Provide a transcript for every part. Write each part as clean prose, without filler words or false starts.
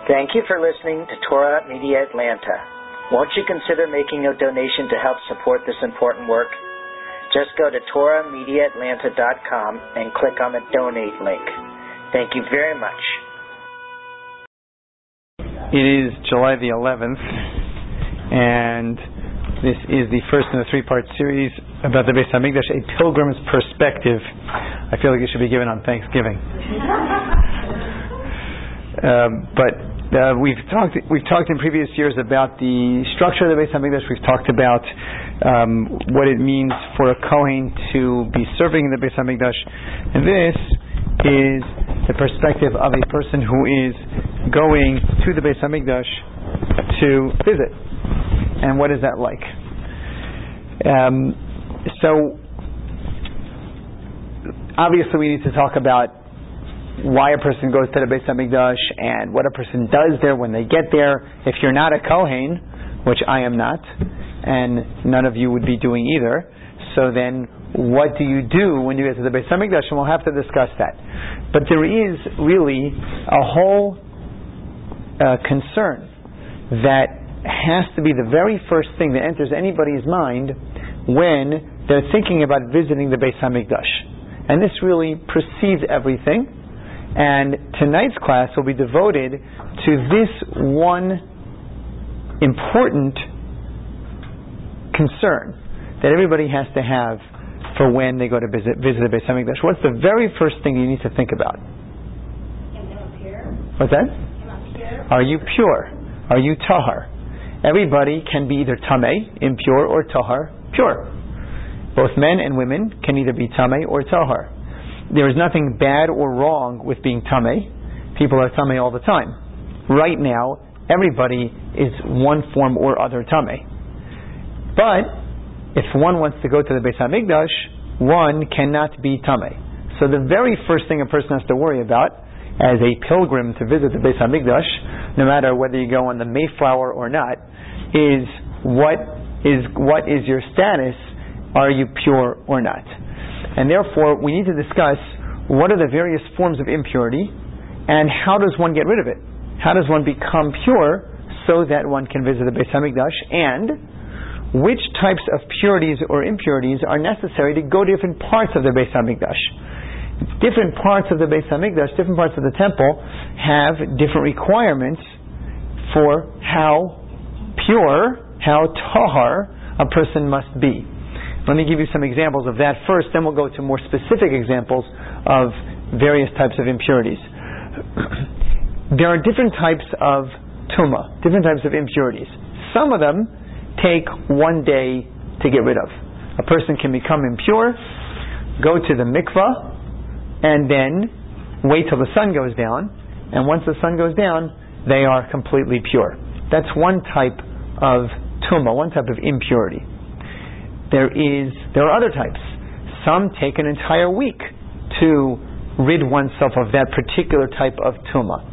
Thank you for listening to Torah Media Atlanta. Won't you consider making a donation to help support this important work? Just go to TorahMediaAtlanta.com and click on the donate link. Thank you very much. It is July the 11th, and this is the first in a three-part series about the Beis Hamikdash, a pilgrim's perspective. I feel like it should be given on Thanksgiving. We've talked in previous years about the structure of the Beis Hamikdash. We've talked about what it means for a Kohen to be serving in the Beis Hamikdash, and this is the perspective of a person who is going to the Beis Hamikdash to visit. And what is that like? So obviously we need to talk about why a person goes to the Beis Hamikdash and what a person does there when they get there. If you're not a Kohen, which I am not, and none of you would be doing either, so then what do you do when you get to the Beis Hamikdash? And we'll have to discuss that. But there is really a whole concern that has to be the very first thing that enters anybody's mind when they're thinking about visiting the Beis Hamikdash. And this really precedes everything. And tonight's class will be devoted to this one important concern that everybody has to have for when they go to visit the Beis Hamikdash. What's the very first thing you need to think about? Am I pure? What's that? Am I pure? Are you pure? Are you tahar? Everybody can be either tameh, impure, or tahar, pure. Both men and women can either be tameh or tahar. There is nothing bad or wrong with being tameh. People are tameh all the time. Right now, everybody is one form or other tameh. But if one wants to go to the Beis Hamikdash, one cannot be tameh. So the very first thing a person has to worry about as a pilgrim to visit the Beis Hamikdash, no matter whether you go on the Mayflower or not, is what is your status? Are you pure or not? And therefore, we need to discuss what are the various forms of impurity and how does one get rid of it? How does one become pure so that one can visit the Beis Hamikdash? And which types of purities or impurities are necessary to go to different parts of the Beis Hamikdash? Different parts of the Beis Hamikdash, different parts of the temple have different requirements for how pure, how tahar a person must be. Let me give you some examples of that first, then we'll go to more specific examples of various types of impurities. There are different types of tumah, different types of impurities. Some of them take one day to get rid of. A person can become impure, go to the mikvah, and then wait till the sun goes down, and once the sun goes down, they are completely pure. That's one type of tumah, one type of impurity. There are other types. Some take an entire week to rid oneself of that particular type of tumah.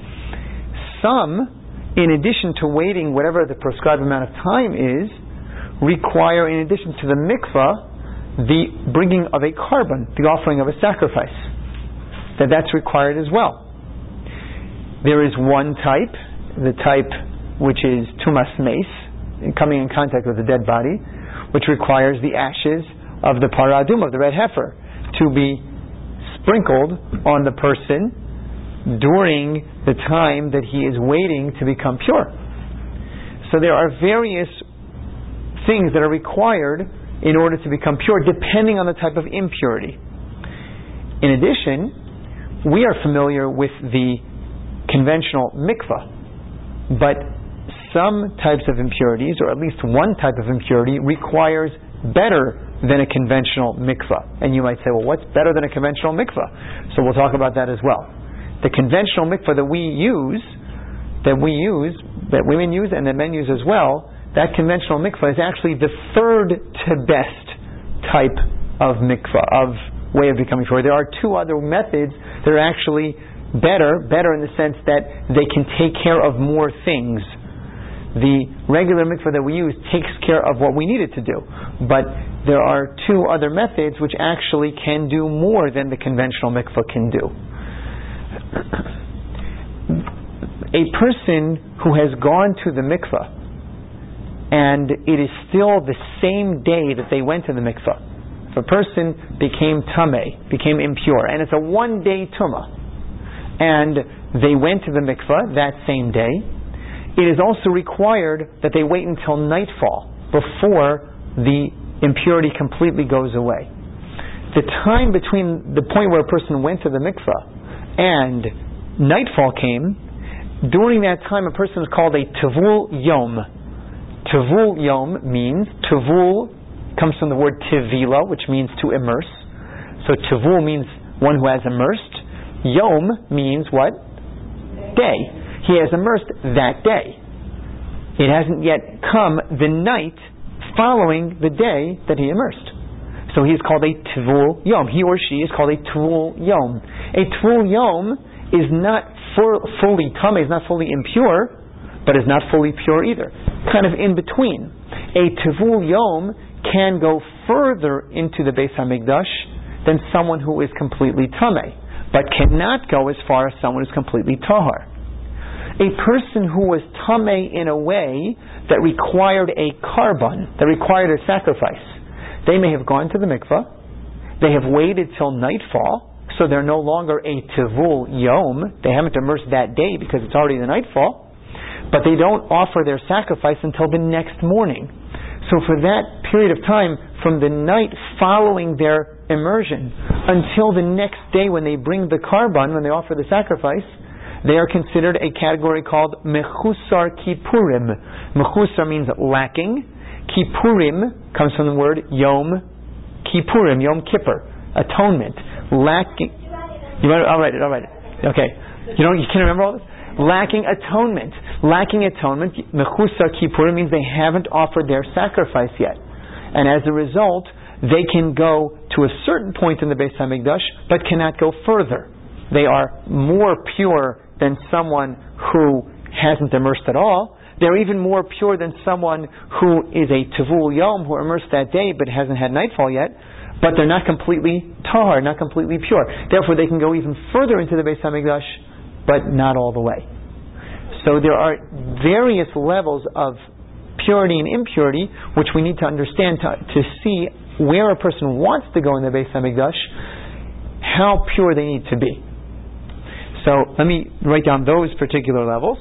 Some, in addition to waiting whatever the prescribed amount of time is, require, in addition to the mikvah, the bringing of a carbon, the offering of a sacrifice. That's required as well. There is one type, the type which is tumas meis, coming in contact with a dead body, which requires the ashes of the parah adumah, of the red heifer, to be sprinkled on the person during the time that he is waiting to become pure. So there are various things that are required in order to become pure, depending on the type of impurity. In addition, we are familiar with the conventional mikvah, but some types of impurities, or at least one type of impurity, requires better than a conventional mikvah. And you might say, well, what's better than a conventional mikvah? So we'll talk about that as well. The conventional mikvah that we use, that women use and that men use as well, that conventional mikvah is actually the third to best type of mikvah, of way of becoming pure. There are two other methods that are actually better in the sense that they can take care of more things. The regular mikvah that we use takes care of what we need it to do. But there are two other methods which actually can do more than the conventional mikvah can do. A person who has gone to the mikveh and it is still the same day that they went to the mikveh. If a person became tameh, became impure, and it's a one-day tumah, and they went to the mikveh that same day, it is also required that they wait until nightfall before the impurity completely goes away. The time between the point where a person went to the mikveh and nightfall came, during that time a person is called a tevul yom. Tevul yom means, tevul comes from the word tivila, which means to immerse. So tevul means one who has immersed. Yom means what? Day. He has immersed that day. It hasn't yet come the night following the day that he immersed. So he is called a Tvul Yom. He or she is called a Tvul Yom. A Tvul Yom is not fully tameh, is not fully impure, but is not fully pure either. Kind of in between. A Tvul Yom can go further into the Beis HaMikdash than someone who is completely tameh, but cannot go as far as someone who is completely tahar. A person who was tameh in a way that required a korban, that required a sacrifice. They may have gone to the mikveh, they have waited till nightfall, so they're no longer a tevul yom, they haven't immersed that day because it's already the nightfall, but they don't offer their sacrifice until the next morning. So for that period of time, from the night following their immersion until the next day when they bring the korban, when they offer the sacrifice, they are considered a category called mechusar kippurim. Mechusar means lacking. Kippurim comes from the word Yom Kippurim, Yom Kippur, atonement. Lacking. I'll write it. Okay. You can't remember all this? Lacking atonement. Lacking atonement. Mechusar Kippurim means they haven't offered their sacrifice yet. And as a result, they can go to a certain point in the Beis HaMikdash, but cannot go further. They are more pure than someone who hasn't immersed at all. They're even more pure than someone who is a Tevul Yom, who immersed that day but hasn't had nightfall yet, but they're not completely tahar, not completely pure. Therefore, they can go even further into the Beis HaMikdash, but not all the way. So there are various levels of purity and impurity, which we need to understand to see where a person wants to go in the Beis HaMikdash, how pure they need to be. So let me write down those particular levels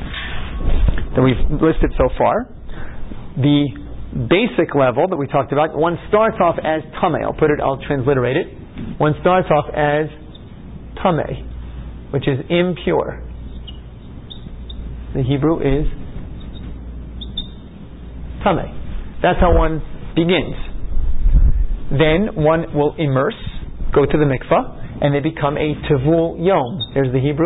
that we've listed so far. The basic level that we talked about, one starts off as tameh. I'll transliterate it. One starts off as tameh, which is impure. The Hebrew is tameh. That's how one begins. Then one will immerse, go to the mikvah, and they become a tevul yom. There's the Hebrew.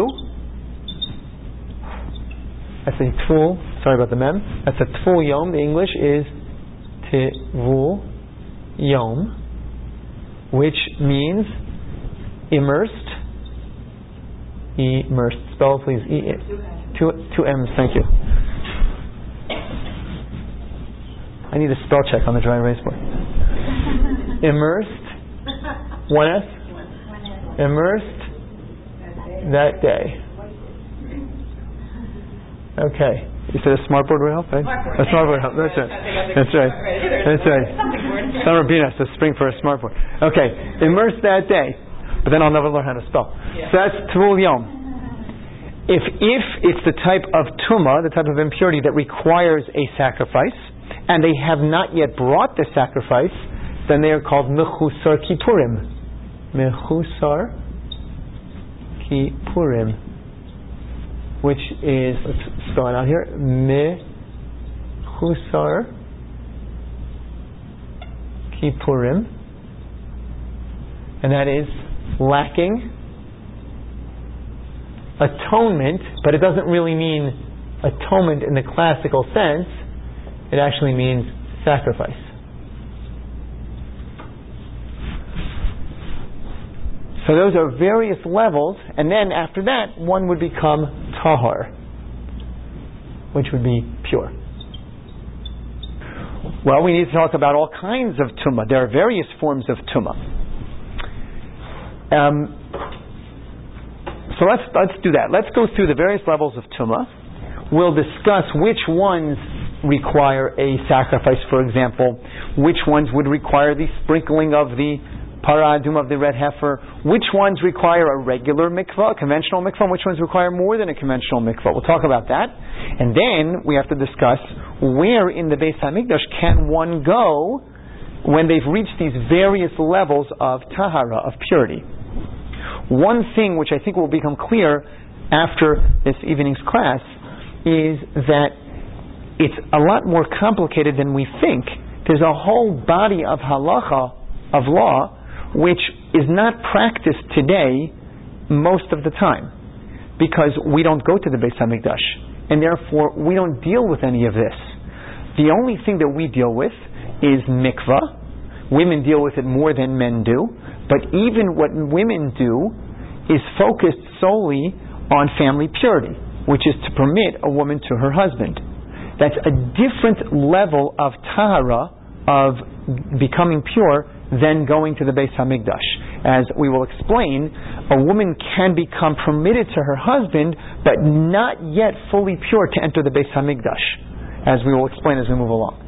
That's a tevul. Sorry about the mem. That's a tevul yom. The English is tevul yom, which means immersed. Immersed. Spell please. Two M's. Thank you. I need a spell check on the dry erase board. Immersed. One S. Immersed that day. Okay. You said a smartboard would help, right? A smartboard help. That's right. That's right. Summer Bina says spring for a smartboard. Okay. Immersed that day. But then I'll never learn how to spell. Yeah. So that's Tevul Yom. If it's the type of tumah, the type of impurity that requires a sacrifice, and they have not yet brought the sacrifice, then they are called Mechusar Kippurim. Mechusar Kippurim, which is, let's spell it out here, Mechusar Kippurim, and that is lacking atonement, but it doesn't really mean atonement in the classical sense. It actually means sacrifice. So those are various levels, and then after that, one would become tahar, which would be pure. Well, we need to talk about all kinds of tumah. There are various forms of tumah. So let's do that. Let's go through the various levels of Tumah. We'll discuss which ones require a sacrifice, for example, which ones would require the sprinkling of the para adum, of the red heifer, which ones require a regular mikvah, a conventional mikvah, and which ones require more than a conventional mikvah. We'll talk about that. And then we have to discuss where in the Beis HaMikdash can one go when they've reached these various levels of tahara, of purity. One thing which I think will become clear after this evening's class is that it's a lot more complicated than we think. There's a whole body of halacha, of law, which is not practiced today most of the time, because we don't go to the Beis HaMikdash, and therefore we don't deal with any of this. The only thing that we deal with is mikvah. Women deal with it more than men do, but even what women do is focused solely on family purity, which is to permit a woman to her husband. That's a different level of tahara, of becoming pure, than going to the Beis HaMikdash. As we will explain, a woman can become permitted to her husband, but not yet fully pure to enter the Beis HaMikdash, as we will explain as we move along.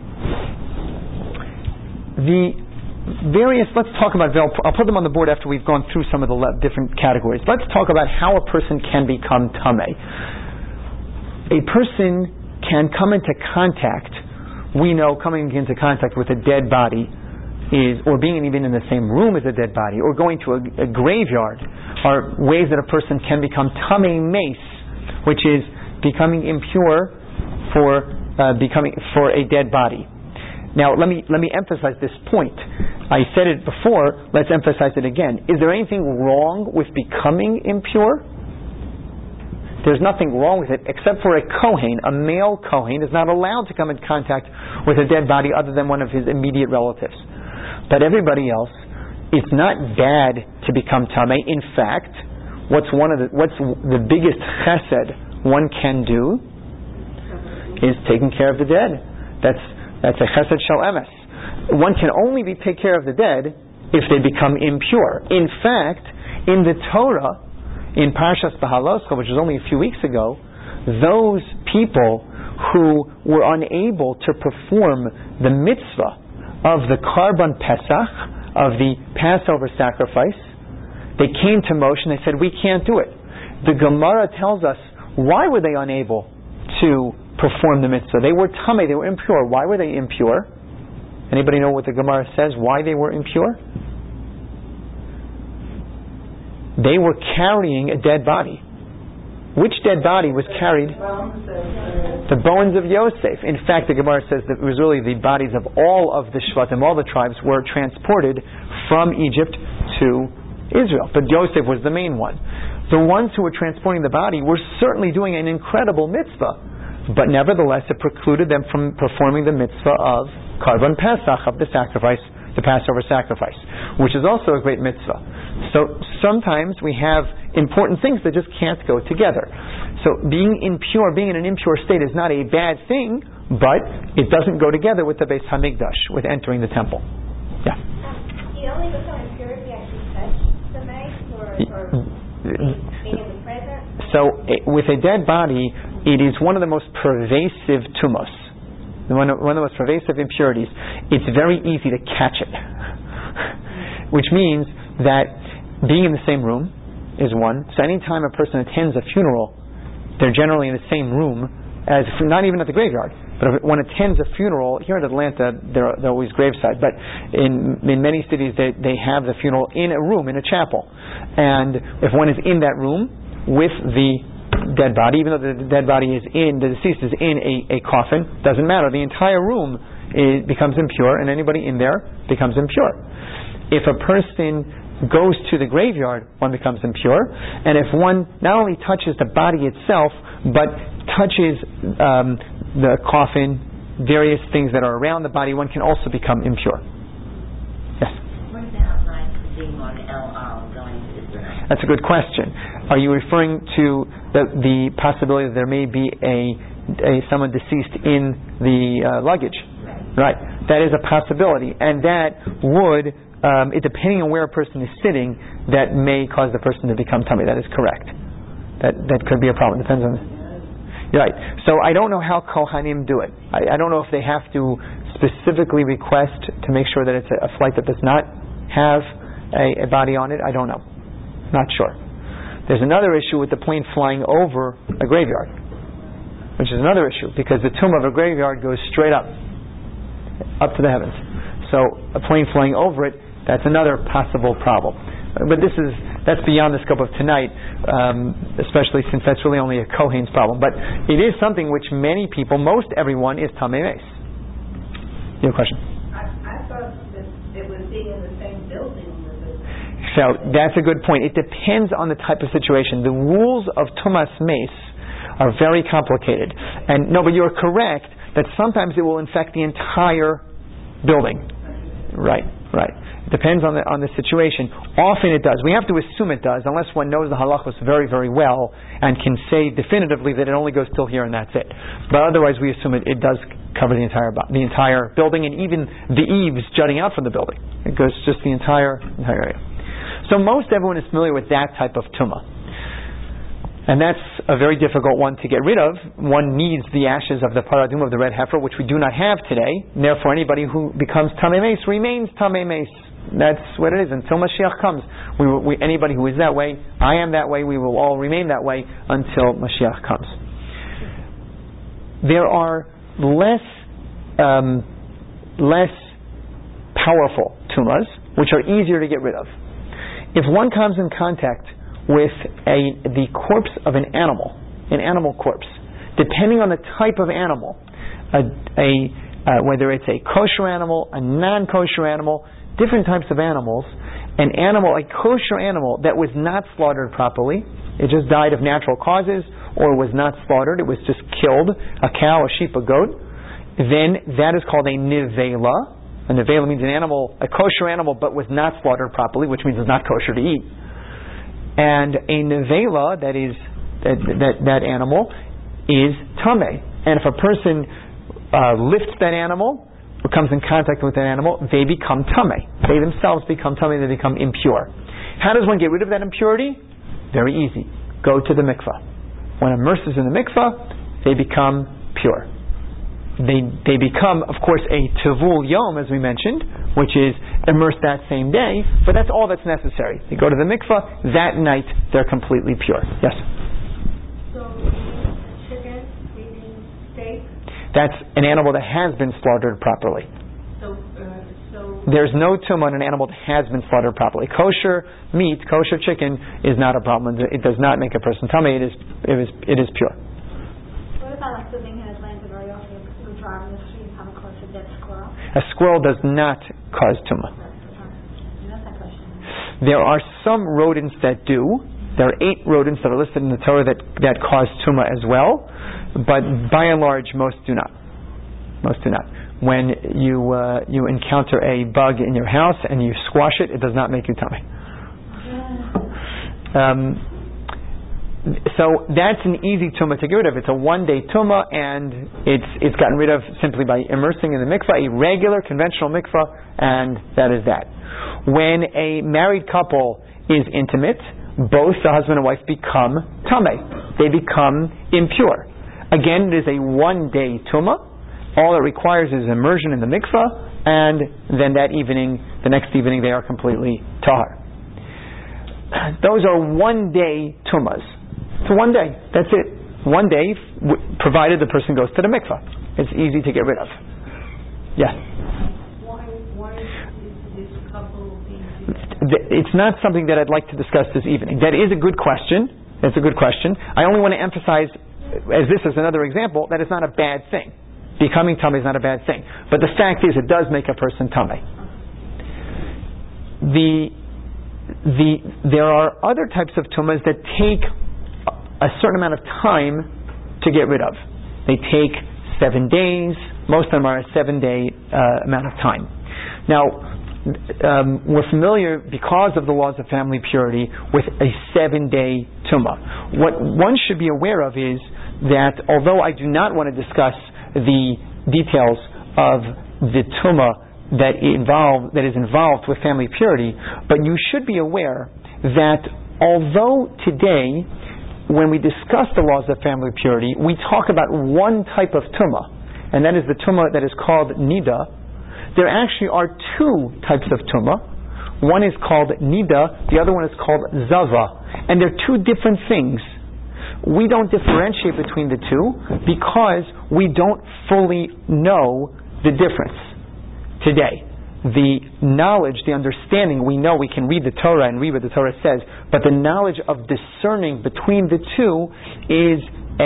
Let's talk about, I'll put them on the board after we've gone through some of the different categories. Let's talk about how a person can become tameh. A person can come into contact, we know coming into contact with a dead body is, or being even in the same room as a dead body, or going to a graveyard, are ways that a person can become tameh meis, which is becoming impure for a dead body. Now, let me emphasize this point. I said it before. Let's emphasize it again. Is there anything wrong with becoming impure? There's nothing wrong with it, except for a kohen, a male kohen, is not allowed to come in contact with a dead body other than one of his immediate relatives. But everybody else, it's not bad to become tameh. In fact, what's the biggest chesed one can do is taking care of the dead. That's a chesed shel emes. One can only take care of the dead if they become impure. In fact, in the Torah, in Parshas Beha'aloscha, which was only a few weeks ago, those people who were unable to perform the mitzvah of the Karban Pesach, of the Passover sacrifice, they came to Moshe and they said, we can't do it. The Gemara tells us, why were they unable to perform the mitzvah? They were tameh, they were impure. Why were they impure? Anybody know what the Gemara says, why they were impure? They were carrying a dead body. Which dead body was carried? The bones of Yosef. In fact, the Gemara says that it was really the bodies of all of the Shvatim, all the tribes, were transported from Egypt to Israel. But Yosef was the main one. The ones who were transporting the body were certainly doing an incredible mitzvah, but nevertheless it precluded them from performing the mitzvah of Karban Pesach, of the sacrifice, the Passover sacrifice, which is also a great mitzvah. So sometimes we have important things that just can't go together. So being impure, being in an impure state is not a bad thing, but it doesn't go together with the Beis HaMikdash, with entering the temple. Yeah. You only become impure if you actually touch the mace or being in the presence? So with a dead body, it is one of the most pervasive tumos, one of the most pervasive impurities. It's very easy to catch it, which means that being in the same room is one. So anytime a person attends a funeral, they're generally in the same room as, not even at the graveyard, but if one attends a funeral, here in Atlanta, they're always graveside, but in many cities they have the funeral in a room, in a chapel. And if one is in that room with the dead body, even though the dead body the deceased is in a coffin, doesn't matter. The entire room becomes impure, and anybody in there becomes impure. If a person goes to the graveyard, one becomes impure. And if one not only touches the body itself, but touches the coffin, various things that are around the body, one can also become impure. Yes? What is the outline for being on El Al going to Israel? That's a good question. Are you referring to the possibility that there may be someone deceased in the luggage? Right. That is a possibility, and that would depending on where a person is sitting, that may cause the person to become tummy. That is correct. That could be a problem. Depends on. You're right. So I don't know how Kohanim do it. I don't know if they have to specifically request to make sure that it's a flight that does not have a body on it. I don't know. Not sure. There's another issue with the plane flying over a graveyard, which is another issue because the tomb of a graveyard goes straight up to the heavens. So a plane flying over it, that's another possible problem. But that's beyond the scope of tonight, especially since that's really only a Kohen's problem. But it is something which many people, most everyone, is Tamei Meis. You have a question? I thought that it was being in the same building with it. So that's a good point. It depends on the type of situation. The rules of Tumas Meis are very complicated. And no, but you're correct that sometimes it will infect the entire building. Right. It depends on the situation. Often it does. We have to assume it does, unless one knows the halachos very, very well and can say definitively that it only goes till here and that's it. But otherwise, we assume it does cover the entire building and even the eaves jutting out from the building. It goes just the entire area. So most everyone is familiar with that type of tumah. And that's a very difficult one to get rid of. One needs the ashes of the paradum of the red heifer, which we do not have today. And therefore, anybody who becomes Tamei Meis remains Tamei Meis. That's what it is until Mashiach comes. Anybody who is that way, I am that way, we will all remain that way until Mashiach comes. There are less powerful tumas, which are easier to get rid of. If one comes in contact with the corpse of an animal corpse, depending on the type of animal, whether it's a kosher animal, a non-kosher animal, different types of animals, a kosher animal that was not slaughtered properly, it just died of natural causes, or was not slaughtered, it was just killed, a cow, a sheep, a goat, then that is called a nevela. A nevela means a kosher animal, but was not slaughtered properly, which means it's not kosher to eat. And a nevela, that animal, is tamei. And if a person lifts that animal, or comes in contact with that animal, they become tamei. They themselves become tamei, they become impure. How does one get rid of that impurity? Very easy. Go to the mikvah. One immerses in the mikvah, they become pure. They become, of course, a tevul yom, as we mentioned, which is immersed that same day, but that's all that's necessary. They go to the mikvah, that night they're completely pure. Yes? So, chicken, eating steak? That's an animal that has been slaughtered properly. So there's no tumah on an animal that has been slaughtered properly. Kosher meat, kosher chicken is not a problem. It does not make a person tamei. It is pure. What about a sibling has landed very often? We're driving the street and come across a dead squirrel? A squirrel does not cause tumah. That's my question. There are some rodents that do. There are 8 rodents that are listed in the Torah that cause tumah as well, but by and large, most do not. Most do not. When you encounter a bug in your house and you squash it, it does not make you tamei. So that's an easy tumah to get rid of. It's a one-day tumah, and it's gotten rid of simply by immersing in the mikvah, a regular conventional mikvah, and that is that. When a married couple is intimate, both the husband and wife become tamei. They become impure. Again, it is a one-day tumah. All it requires is immersion in the mikvah, and then the next evening, they are completely tahar. Those are one-day tumas. It's one day. That's it. One day, provided the person goes to the mikvah. It's easy to get rid of. Yes? Why is this couple being... It's not something that I'd like to discuss this evening. That is a good question. It's a good question. I only want to emphasize, as this is another example, that it's not a bad thing. Becoming tamei is not a bad thing. But the fact is, it does make a person tamei. There are other types of tumas that take a certain amount of time to get rid of. They take 7 days. Most of them are a 7-day amount of time. Now, we're familiar, because of the laws of family purity, with a 7-day tumah. What one should be aware of is that, although I do not want to discuss the details of the tumah that is involved with family purity, but you should be aware that although today, when we discuss the laws of family purity, we talk about one type of tumah, and that is the tumah that is called nida. There actually are two types of tumah. One is called nida, the other one is called zava, and they're two different things. We don't differentiate between the two because we don't fully know the difference today. The knowledge, the understanding, we know we can read the Torah and read what the Torah says, but the knowledge of discerning between the two is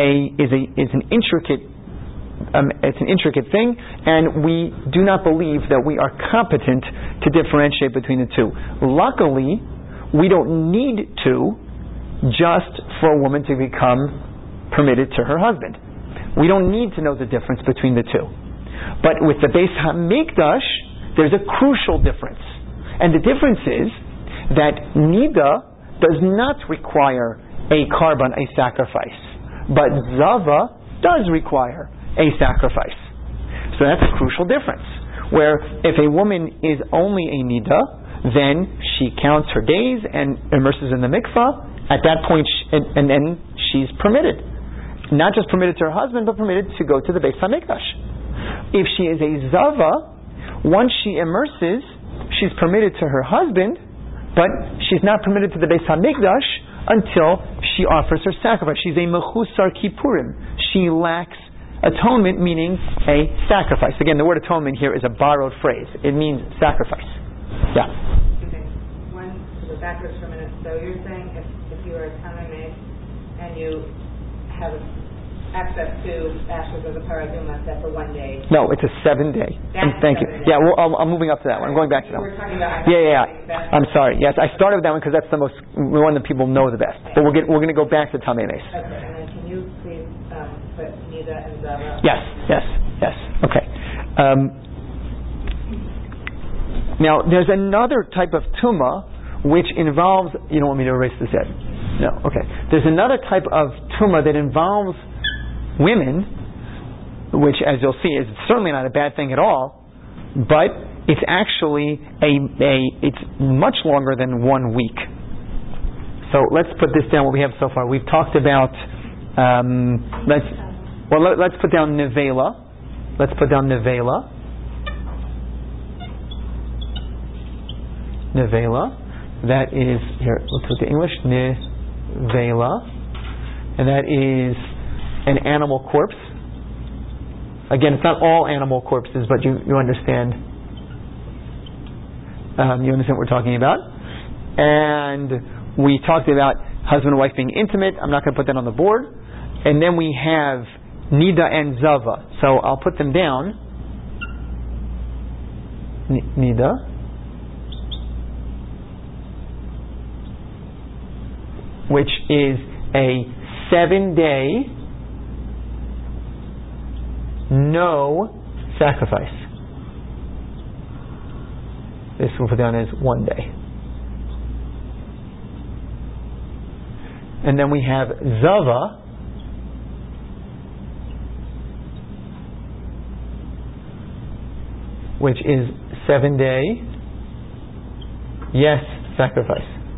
an intricate it's an intricate thing, and we do not believe that we are competent to differentiate between the two. Luckily, we don't need to just for a woman to become permitted to her husband. We don't need to know the difference between the two. But with the Beis HaMikdash, there's a crucial difference. And the difference is that Nida does not require a korban, a sacrifice. But Zava does require a sacrifice. So that's a crucial difference. Where if a woman is only a Nida, then she counts her days and immerses in the mikvah. At that point, and then she's permitted. Not just permitted to her husband, but permitted to go to the Beis HaMikdash. If she is a Zava, once she immerses, she's permitted to her husband, but she's not permitted to the Beis HaMikdash until she offers her sacrifice. She's a Mechusar Kippurim. She lacks atonement, meaning a sacrifice. Again, the word atonement here is a borrowed phrase. It means sacrifice. Yeah. Okay. One, to go backwards for a minute. So you're saying if you are a Tanai and you have access to ashes of the paraduma, that's a 1 day. No, it's a 7 day. Thank you. Yeah, I'm moving up to that one. I'm going back to that one. Yeah. I'm sorry. Yes, I started with that one because that's the one that people know the best. But we're going to go back to Tamei Meis. Okay, and then can you please put Nida and Zava? Yes. Okay. Now, there's another type of tumah which involves. You don't want me to erase this yet? No. Okay. There's another type of tumah that involves women, which, as you'll see, is certainly not a bad thing at all, but it's actually it's much longer than 1 week. So let's put this down. What we have so far, we've talked about. Let's put down nevela. Let's put down nevela. Nevela. That is here. Let's put the English nevela, and that is an animal corpse. Again, it's not all animal corpses, but you understand. You understand what we're talking about. And we talked about husband and wife being intimate. I'm not going to put that on the board. And then we have Nida and Zava. So I'll put them down. Nida. Which is a 7-day no sacrifice. This we'll put down as 1 day. And then we have Zava, which is 7-day yes sacrifice.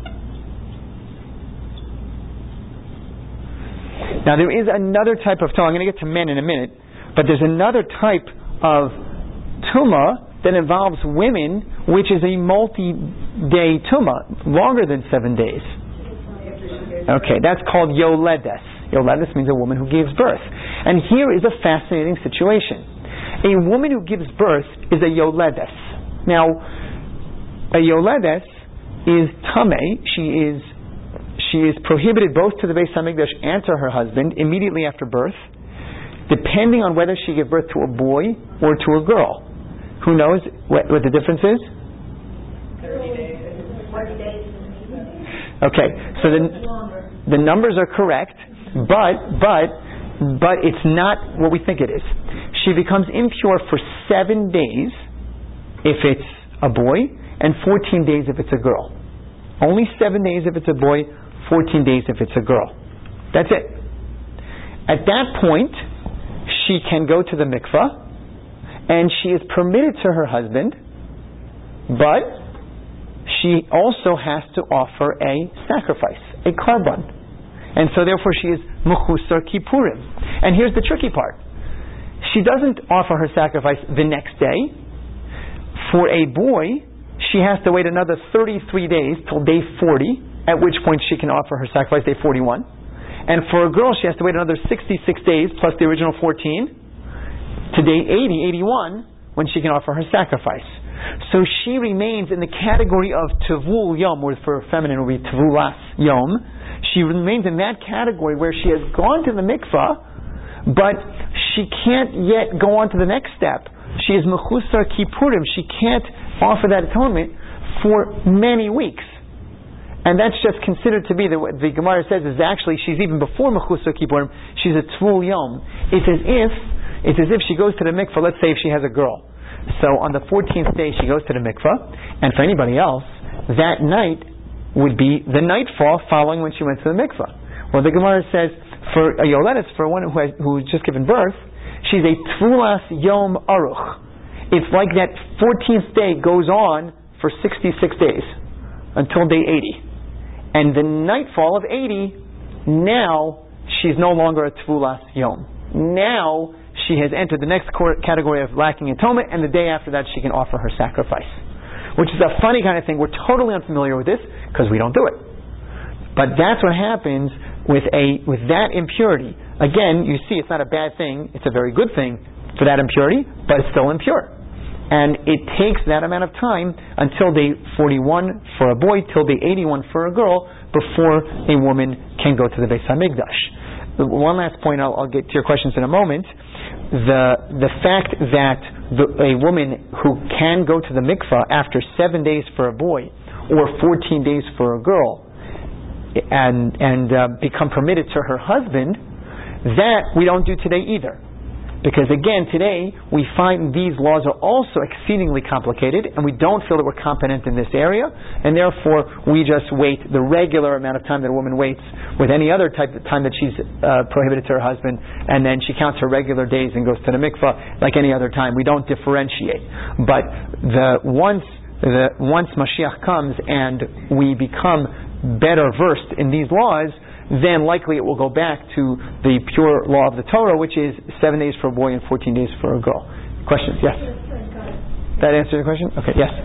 Now there is another type of tumah. I'm going to get to men in a minute, but there's another type of tumah that involves women, which is a multi-day tumah, longer than 7 days. Okay, that's called yoledes. Yoledes means a woman who gives birth. And here is a fascinating situation. A woman who gives birth is a yoledes. Now, a yoledes is tameh. She is prohibited both to the Beis HaMikdash and to her husband immediately after birth, depending on whether she gave birth to a boy or to a girl. Who knows what the difference is? 30 days. 40 days. Okay, so the numbers are correct, but it's not what we think it is. She becomes impure for 7 days if it's a boy, and 14 days if it's a girl. Only 7 days if it's a boy, 14 days if it's a girl. That's it. At that point, she can go to the mikvah, and she is permitted to her husband, but she also has to offer a sacrifice, a korban. And so therefore she is mechusar kippurim. And here's the tricky part. She doesn't offer her sacrifice the next day. For a boy, she has to wait another 33 days till day 40, at which point she can offer her sacrifice, day 41. And for a girl, she has to wait another 66 days plus the original 14 to day 80, 81, when she can offer her sacrifice. So she remains in the category of Tevul Yom, or for feminine it would be Tevulas Yom. She remains in that category where she has gone to the mikvah, but she can't yet go on to the next step. She is Mechusar Kippurim. She can't offer that atonement for many weeks. And that's just considered to be, what the Gemara says is actually she's even before Mechusar Kippurim, she's a Tvul Yom. It's as if she goes to the mikvah, let's say if she has a girl. So on the 14th day she goes to the mikvah, and for anybody else, that night would be the nightfall following when she went to the mikvah. Well, the Gemara says for a yoledes, for one who's just given birth, she's a Tvulas Yom Aruch. It's like that 14th day goes on for 66 days until day 80. And the nightfall of 80, now she's no longer a Tvulas Yom. Now she has entered the next category of lacking atonement, and the day after that she can offer her sacrifice. Which is a funny kind of thing. We're totally unfamiliar with this because we don't do it. But that's what happens with that impurity. Again, you see, it's not a bad thing. It's a very good thing for that impurity, but it's still impure. And it takes that amount of time until day 41 for a boy, till day 81 for a girl, before a woman can go to the Beis HaMikdash. One last point, I'll get to your questions in a moment. The fact that a woman who can go to the mikvah after 7 days for a boy or 14 days for a girl and become permitted to her husband, that we don't do today either. Because again, today we find these laws are also exceedingly complicated, and we don't feel that we're competent in this area, and therefore we just wait the regular amount of time that a woman waits with any other type of time that she's prohibited to her husband, and then she counts her regular days and goes to the mikvah like any other time. We don't differentiate. But once Mashiach comes and we become better versed in these laws, then likely it will go back to the pure law of the Torah, which is 7 days for a boy and 14 days for a girl. Questions? Yes? That answer your question? Okay, yes.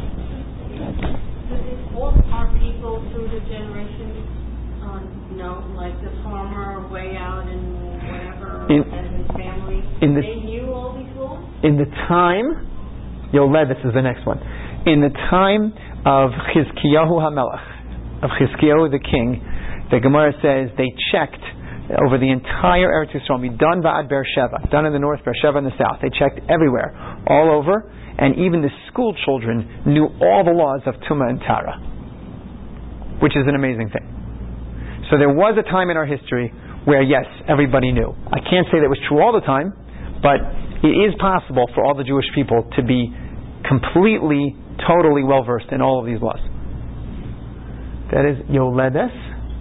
Are people through the generations, like the farmer way out and whatever, and his family, they knew all these laws? In the time, this is the next one. In the time of Chizkiyahu HaMelech, of Chizkiyahu the king, the Gemara says they checked over the entire Eretz Yisrael, Midan Va'ad Beersheva, done in the north, Beersheva in the south. They checked everywhere, all over, and even the school children knew all the laws of Tumah and Tara, which is an amazing thing. So there was a time in our history where, yes, everybody knew. I can't say that was true all the time, but it is possible for all the Jewish people to be completely, totally well-versed in all of these laws. That is Yoledes,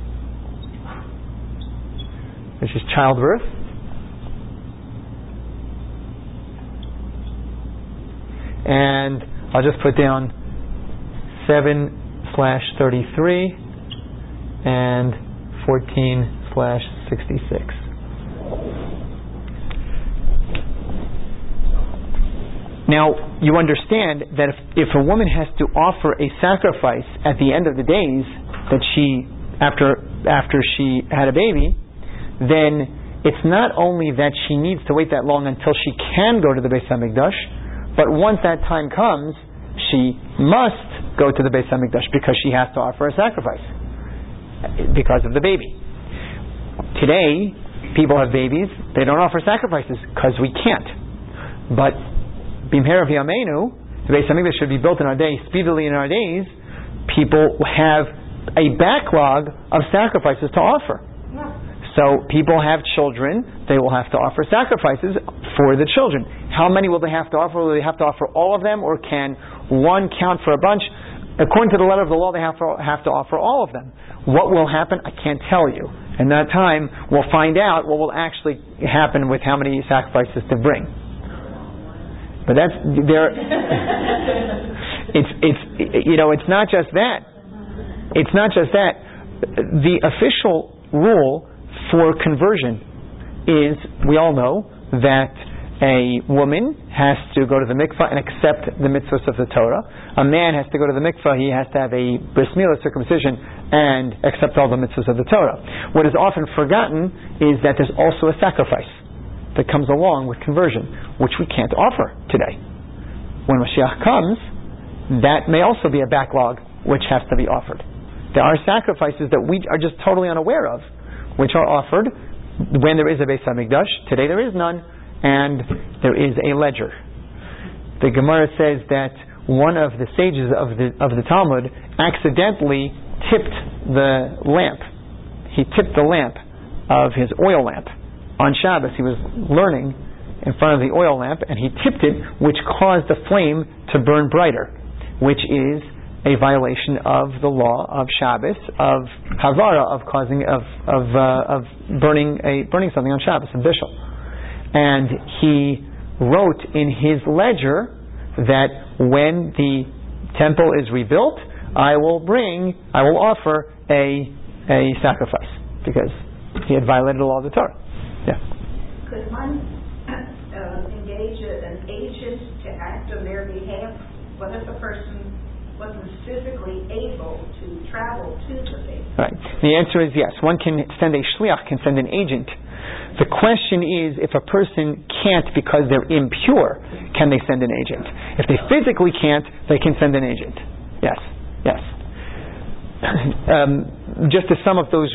which is childbirth. And I'll just put down 7/33 and 14/66. Now, you understand that if a woman has to offer a sacrifice at the end of the days that she, after she had a baby, then it's not only that she needs to wait that long until she can go to the Beis HaMikdash, but once that time comes, she must go to the Beis HaMikdash because she has to offer a sacrifice because of the baby. Today, people have babies, they don't offer sacrifices because we can't. But Bimhera V'Yameinu, the Beis HaMikdash should be built in our days, speedily in our days. People have a backlog of sacrifices to offer. So people have children, they will have to offer sacrifices for the children. How many will they have to offer? Will they have to offer all of them, or can one count for a bunch? According to the letter of the law, they have to offer all of them. What will happen? I can't tell you. In that time, we'll find out what will actually happen with how many sacrifices to bring. But that's there. It's not just that. It's not just that. The official rule for conversion is, we all know, that a woman has to go to the mikvah and accept the mitzvahs of the Torah. A man has to go to the mikvah, he has to have a bris milah, circumcision, and accept all the mitzvahs of the Torah. What is often forgotten is that there's also a sacrifice that comes along with conversion, which we can't offer today. When Mashiach comes, that may also be a backlog which has to be offered. There are sacrifices that we are just totally unaware of, which are offered when there is a Beis HaMikdash. Today there is none, and there is a ledger. The Gemara says that one of the sages of the Talmud accidentally tipped the lamp. He tipped the lamp of his oil lamp on Shabbos. He was learning in front of the oil lamp, and he tipped it, which caused the flame to burn brighter, which is a violation of the law of Shabbos, of Havara, of burning something on Shabbos, a bishul. And he wrote in his ledger that when the temple is rebuilt, I will offer a sacrifice, because he had violated the law of the Torah. Yeah. Could one engage an agent to act on their behalf? What if the person wasn't physically able to travel to the base? Right. The answer is yes. One can send a shliach, can send an agent. The question is, if a person can't because they're impure, can they send an agent? If they physically can't, they can send an agent. Yes. Yes. Just to sum up this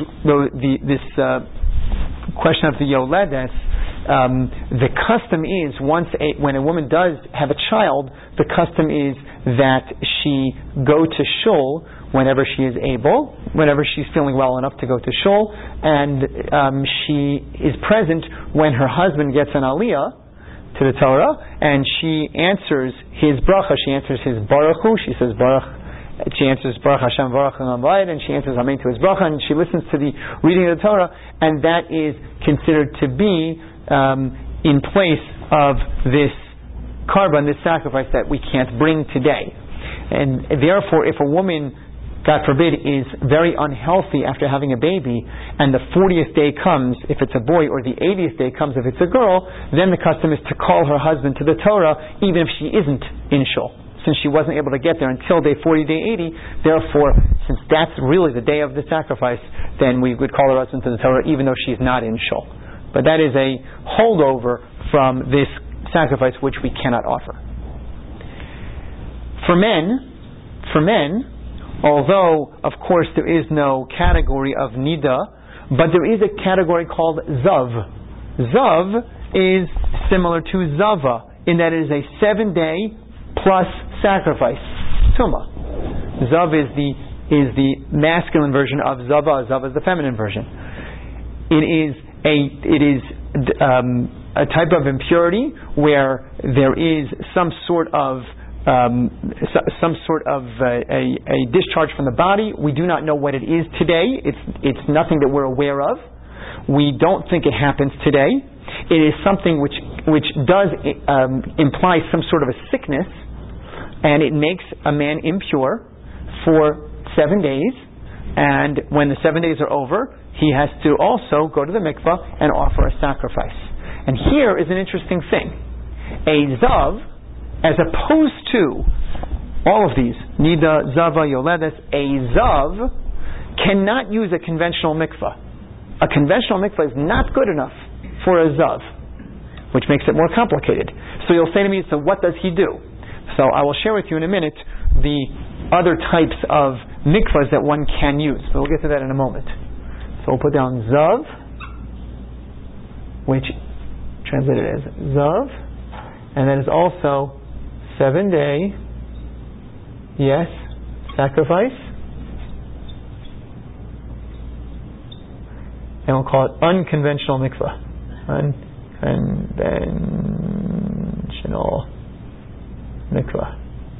question of the Yoledes, the custom is when a woman does have a child, the custom is that she go to shul whenever she is able, whenever she's feeling well enough to go to shul, and she is present when her husband gets an aliyah to the Torah, and she answers his bracha, she answers his baruch hu, she says baruch, she answers baruch Hashem baruch Hamavayid, and she answers amen to his bracha, and she listens to the reading of the Torah, and that is considered to be in place of this karban, this sacrifice that we can't bring today. And therefore, if a woman, God forbid, is very unhealthy after having a baby, and the 40th day comes if it's a boy, or the 80th day comes if it's a girl, then the custom is to call her husband to the Torah, even if she isn't in shul, since she wasn't able to get there until day 40, day 80. Therefore, since that's really the day of the sacrifice, then we would call her husband to the Torah, even though she's not in shul. But that is a holdover from this sacrifice which we cannot offer. For men, although, of course, there is no category of nida, but there is a category called zav. Zav is similar to zava, in that it is a 7-day plus sacrifice. Tumah. Zav is the masculine version of zava. Zava is the feminine version. It is a type of impurity where there is some sort of a discharge from the body. We do not know what it is today. It's nothing that we're aware of. We don't think it happens today. It is something which does imply some sort of a sickness, and it makes a man impure for 7 days. And when the 7 days are over, he has to also go to the mikvah and offer a sacrifice. And here is an interesting thing. A zav, as opposed to all of these, nida, zava, yoledes, a zav cannot use a conventional mikvah. A conventional mikvah is not good enough for a zav, which makes it more complicated. So you'll say to me, so what does he do? So I will share with you in a minute the other types of mikvahs that one can use. So we'll get to that in a moment. So we'll put down zav, which translated as zav, and that is also 7-day, yes, sacrifice. And we'll call it unconventional mikvah. Unconventional mikvah.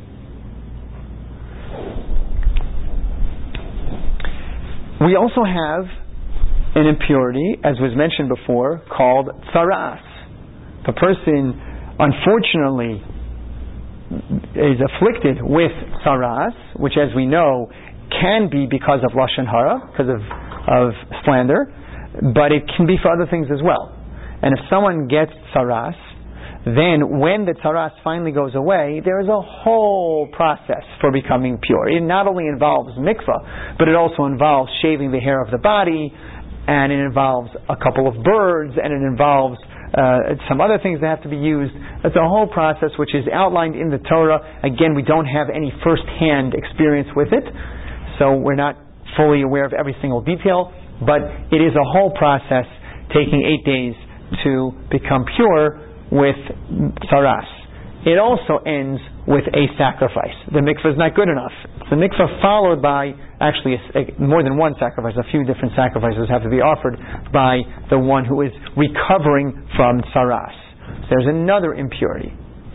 We also have an impurity, as was mentioned before, called tzaras. The person, unfortunately, is afflicted with saras, which, as we know, can be because of lashon hara, because of slander, but it can be for other things as well. And if someone gets saras, then when the saras finally goes away, there is a whole process for becoming pure. It not only involves mikvah, but it also involves shaving the hair of the body, and it involves a couple of birds, and it involves some other things that have to be used. It's a whole process which is outlined in the Torah. Again, we don't have any first-hand experience with it, so we're not fully aware of every single detail, but it is a whole process taking 8 days to become pure with saras. It also ends with a sacrifice. The mikvah is not good enough. The mikvah followed by actually more than one sacrifice. A few different sacrifices have to be offered by the one who is recovering from saras. So there's another impurity.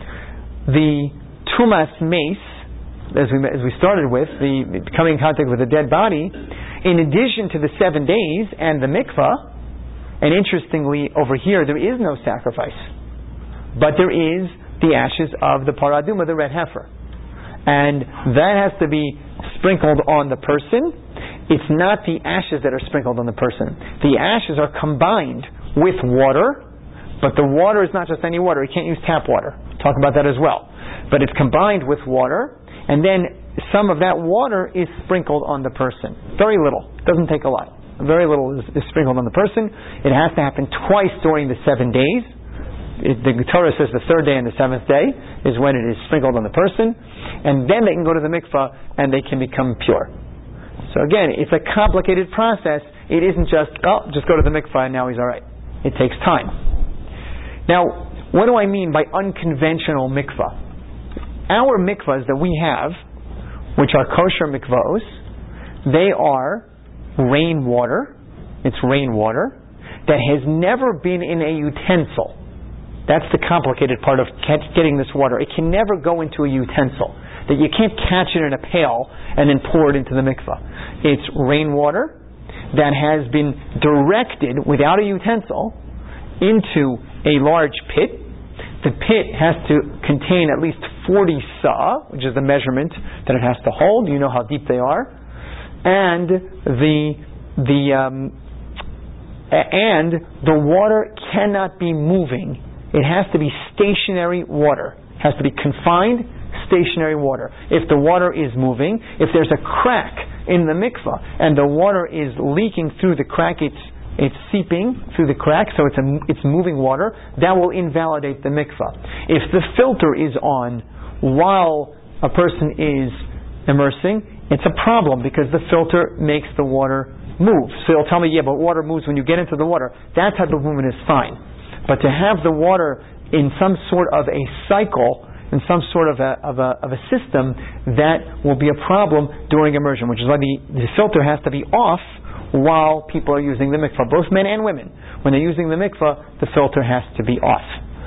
The tumas meis, as we started with, the coming in contact with a dead body, in addition to the 7 days and the mikvah, and interestingly over here there is no sacrifice, but there is the ashes of the paraduma, the red heifer. And that has to be sprinkled on the person. It's not the ashes that are sprinkled on the person. The ashes are combined with water, but the water is not just any water. You can't use tap water. Talk about that as well. But it's combined with water, and then some of that water is sprinkled on the person. Very little. It doesn't take a lot. Very little is sprinkled on the person. It has to happen twice during the 7 days. The Torah says the 3rd day and the 7th day is when it is sprinkled on the person, and then they can go to the mikvah and they can become pure. So again, it's a complicated process. It isn't just go to the mikvah and now he's alright. It takes time. Now, what do I mean by unconventional mikvah? Our mikvahs that we have, which are kosher mikvahs, they are rainwater. It's rainwater that has never been in a utensil. That's the complicated part of getting this water. It can never go into a utensil. That you can't catch it in a pail and then pour it into the mikvah. It's rainwater that has been directed without a utensil into a large pit. The pit has to contain at least 40 sa, which is the measurement that it has to hold. You know how deep they are. And the water cannot be moving. It has to be stationary water. It has to be confined, stationary water. If the water is moving, if there's a crack in the mikvah and the water is leaking through the crack, it's seeping through the crack, so it's moving water, that will invalidate the mikvah. If the filter is on while a person is immersing, it's a problem because the filter makes the water move. So you'll tell me, yeah, but water moves when you get into the water. That type of movement is fine. But to have the water in some sort of a cycle, in some sort of a system, that will be a problem during immersion, which is why the filter has to be off while people are using the mikvah, both men and women. When they're using the mikvah, the filter has to be off.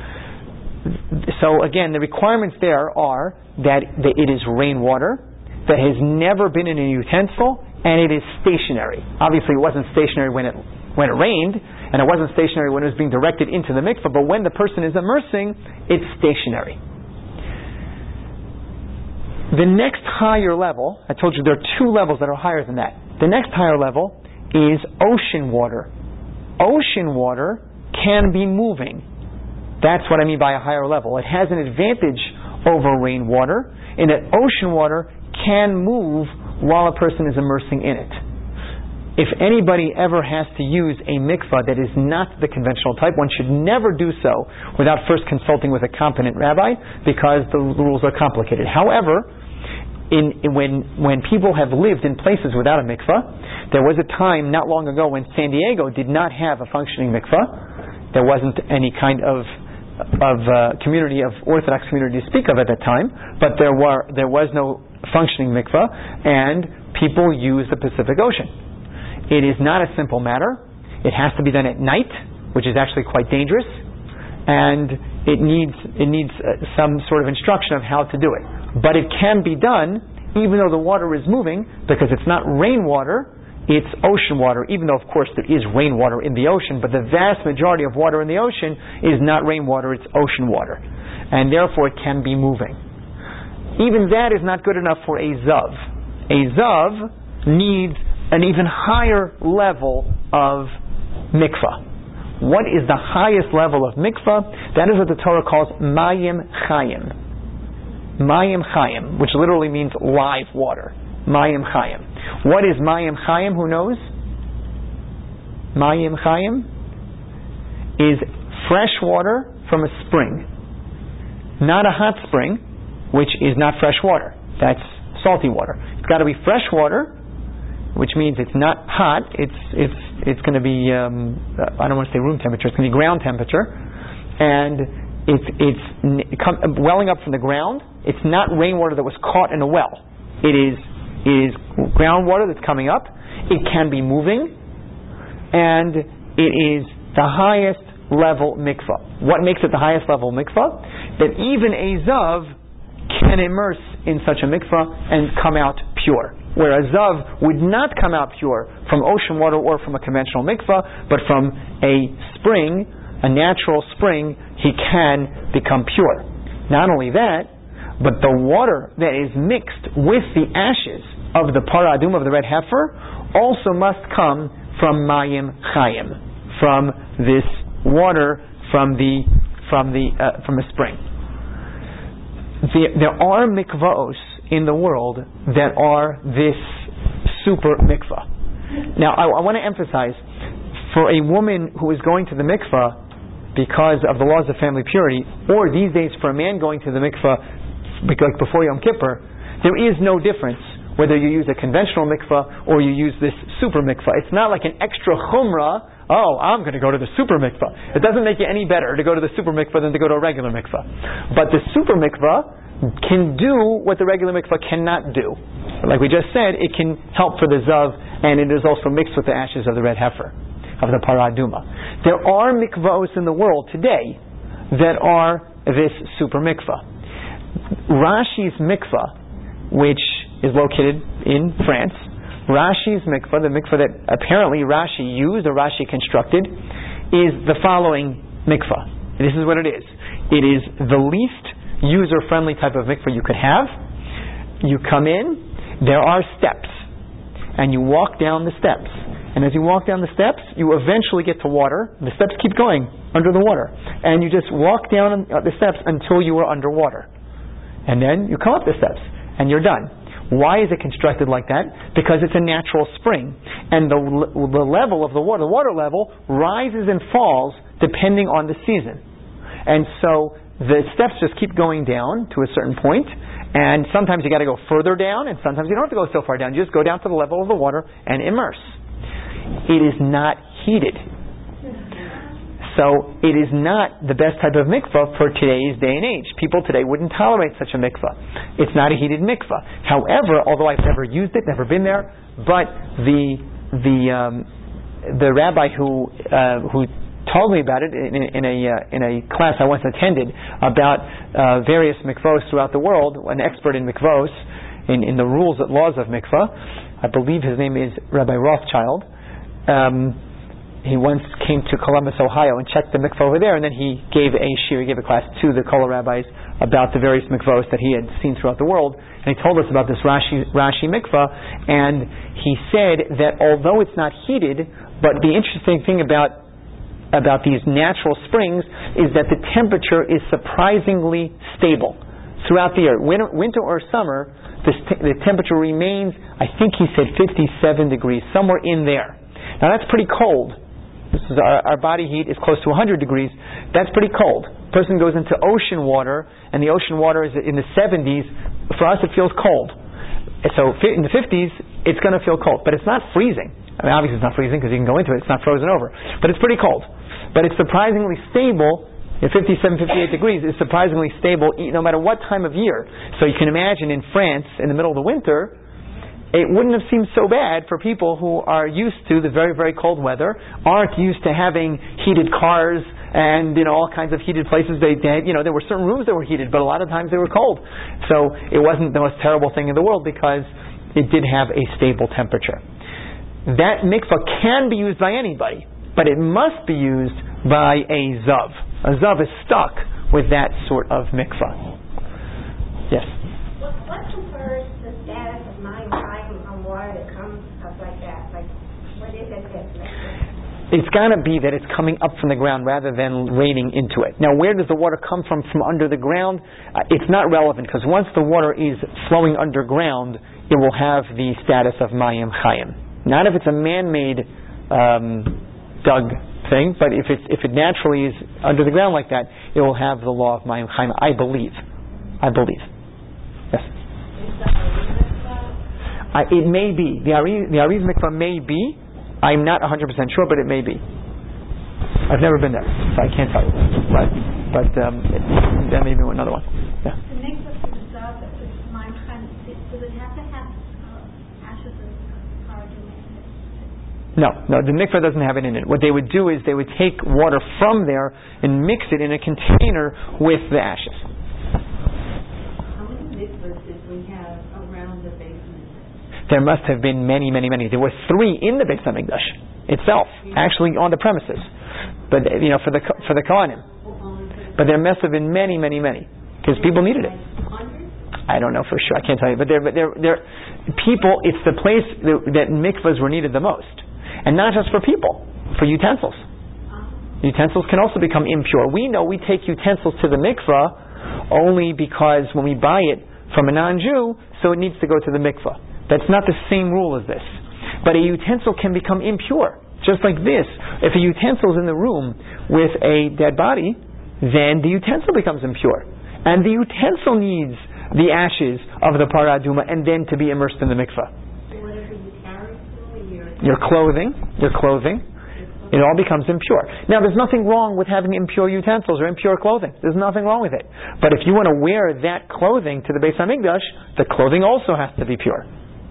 So again, the requirements there are that it is rainwater, that has never been in a utensil, and it is stationary. Obviously, it wasn't stationary when it rained, and it wasn't stationary when it was being directed into the mikvah, but when the person is immersing, it's stationary. The next higher level, I told you there are 2 levels that are higher than that. The next higher level is ocean water. Ocean water can be moving. That's what I mean by a higher level. It has an advantage over rainwater in that ocean water can move while a person is immersing in it. If anybody ever has to use a mikvah that is not the conventional type, one should never do so without first consulting with a competent rabbi, because the rules are complicated. However, when people have lived in places without a mikvah, there was a time not long ago when San Diego did not have a functioning mikvah. There wasn't any kind of community, of Orthodox community to speak of at that time, but there was no functioning mikvah, and people used the Pacific Ocean. It is not a simple matter. It has to be done at night, which is actually quite dangerous, and it needs some sort of instruction of how to do it. But it can be done even though the water is moving, because it's not rainwater, it's ocean water, even though of course there is rainwater in the ocean, but the vast majority of water in the ocean is not rainwater, it's ocean water, and therefore it can be moving. even that is not good enough for a zav. A zav needs an even higher level of mikvah. What is the highest level of mikvah? That is what the Torah calls mayim chayim. Mayim chayim, which literally means live water. Mayim chayim. What is mayim chayim? Who knows? Mayim chayim is fresh water from a spring. Not a hot spring, which is not fresh water. That's salty water. It's got to be fresh water, which means it's not hot. It's going to be I don't want to say room temperature. It's going to be ground temperature, and it's welling up from the ground. It's not rainwater that was caught in a well. It is groundwater that's coming up. It can be moving, and it is the highest level mikvah. What makes it the highest level mikvah? That even a zav can immerse in such a mikvah and come out pure. Where a zav would not come out pure from ocean water or from a conventional mikvah, but from a spring, a natural spring, he can become pure. Not only that, but the water that is mixed with the ashes of the para aduma, of the red heifer, also must come from mayim chayim, from this water from a spring. There are mikvaos in the world that are this super mikvah. Now, I want to emphasize, for a woman who is going to the mikvah because of the laws of family purity, or these days for a man going to the mikvah like before Yom Kippur, there is no difference whether you use a conventional mikvah or you use this super mikvah. It's not like an extra chumrah. Oh, I'm going to go to the super mikvah. It doesn't make you any better to go to the super mikvah than to go to a regular mikvah. But the super mikvah can do what the regular mikvah cannot do. Like we just said, it can help for the zav, and it is also mixed with the ashes of the red heifer, of the para aduma. There are mikvahs in the world today that are this super mikvah. Rashi's mikvah, which is located in France, Rashi's mikvah, the mikvah that apparently Rashi used or Rashi constructed, is the following mikvah. This is what it is. It is the least user-friendly type of mikvah you could have. You come in, there are steps, and you walk down the steps. And as you walk down the steps, you eventually get to water. The steps keep going under the water. And you just walk down the steps until you are underwater. And then you come up the steps, and you're done. Why is it constructed like that? Because it's a natural spring. And the level of the water level rises and falls depending on the season. And so the steps just keep going down to a certain point, and sometimes you got to go further down, and sometimes you don't have to go so far down. You just go down to the level of the water and immerse. It is not heated. So it is not the best type of mikvah for today's day and age. People today wouldn't tolerate such a mikvah. It's not a heated mikvah. However, although I've never used it, never been there, but the rabbi who told me about it in a class I once attended about various mikvahs throughout the world, an expert in mikvahs, in the rules and laws of mikvah. I believe his name is Rabbi Rothschild. He once came to Columbus, Ohio, and checked the mikvah over there, and then he gave a class to the Kol rabbis about the various mikvahs that he had seen throughout the world, and he told us about this Rashi mikvah, and he said that although it's not heated, but the interesting thing about these natural springs is that the temperature is surprisingly stable throughout the year. Winter or summer, the temperature remains, I think he said 57 degrees, somewhere in there. Now that's pretty cold. This is our body heat is close to 100 degrees. That's pretty cold. A person goes into ocean water, and the ocean water is in the 70s. For us, it feels cold. So in the 50s, it's going to feel cold. But it's not freezing. I mean, obviously it's not freezing because you can go into it. It's not frozen over. But it's pretty cold. But it's surprisingly stable. At 57, 58 degrees is surprisingly stable no matter what time of year. So you can imagine in France, in the middle of the winter, it wouldn't have seemed so bad for people who are used to the very, very cold weather, aren't used to having heated cars and all kinds of heated places. There were certain rooms that were heated, but a lot of times they were cold. So it wasn't the most terrible thing in the world because it did have a stable temperature. That mikvah can be used by anybody, but it must be used by a zav. A zav is stuck with that sort of mikvah. Yes? What it's got to be that it's coming up from the ground rather than raining into it. Now, where does the water come from under the ground? It's not relevant, because once the water is flowing underground, it will have the status of Mayim Chayim. Not if it's a man-made dug thing, but if it naturally is under the ground like that, it will have the law of Mayim Chayim. I believe. Yes. It may be. The Ariz Mikvah may be. I'm not 100% sure, but it may be. I've never been there, so I can't tell you. But that may be another one. Yeah. The mikvah for the Zav, Mayim Chayim, does it have to have ashes of paraduma in it? No, the mikvah doesn't have it in it. What they would do is they would take water from there and mix it in a container with the ashes. How many mikvahs did we have around the Beis Hamikdash? There must have been many, many, many. There were 3 in the Beis Hamikdash itself, actually on the premises. But for the Kohanim. But there must have been many, many, many, because people needed it. I don't know for sure. I can't tell you. But there people. It's the place that mikvahs were needed the most, and not just for people, for utensils. Utensils can also become impure. We know we take utensils to the mikvah only because when we buy it from a non-Jew, so it needs to go to the mikvah. That's not the same rule as this. But a utensil can become impure, just like this. If a utensil is in the room with a dead body, then the utensil becomes impure. And the utensil needs the ashes of the parah aduma and then to be immersed in the mikvah. Whatever you carry through your clothing, it all becomes impure. Now, there's nothing wrong with having impure utensils or impure clothing. There's nothing wrong with it. But if you want to wear that clothing to the Beis Hamikdash, the clothing also has to be pure.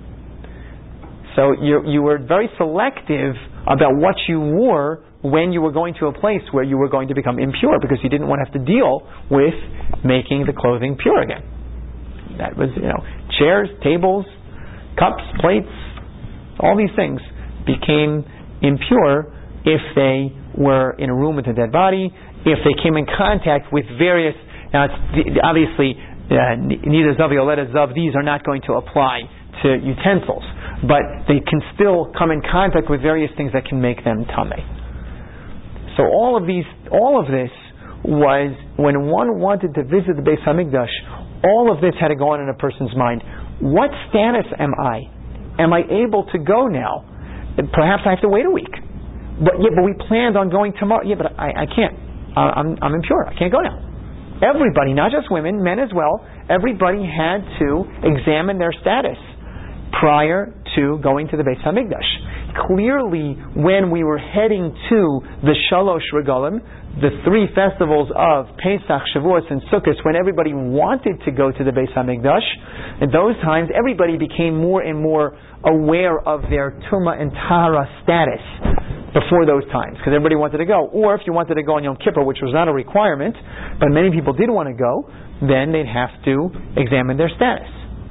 So you were very selective about what you wore when you were going to a place where you were going to become impure, because you didn't want to have to deal with making the clothing pure again. That was, chairs, tables, cups, plates, all these things became impure if they were in a room with a dead body, if they came in contact with various, now it's obviously neither Zav or Yoleda Zav, these are not going to apply to utensils, but they can still come in contact with various things that can make them tameh. So all of this was, when one wanted to visit the Beis Hamikdash, all of this had to go on in a person's mind. What status am I? Am I able to go now? Perhaps I have to wait a week. But we planned on going tomorrow. Yeah, but I can't. I'm impure. I can't go now. Everybody, not just women, men as well, everybody had to examine their status prior to going to the Beis Hamikdash. Clearly, when we were heading to the Shalosh Regalim, the 3 festivals of Pesach, Shavuos, and Sukkot, when everybody wanted to go to the Beis Hamikdash, at those times everybody became more and more aware of their Tumah and Tahara status before those times, because everybody wanted to go. Or if you wanted to go on Yom Kippur, which was not a requirement, but many people did want to go, then they'd have to examine their status.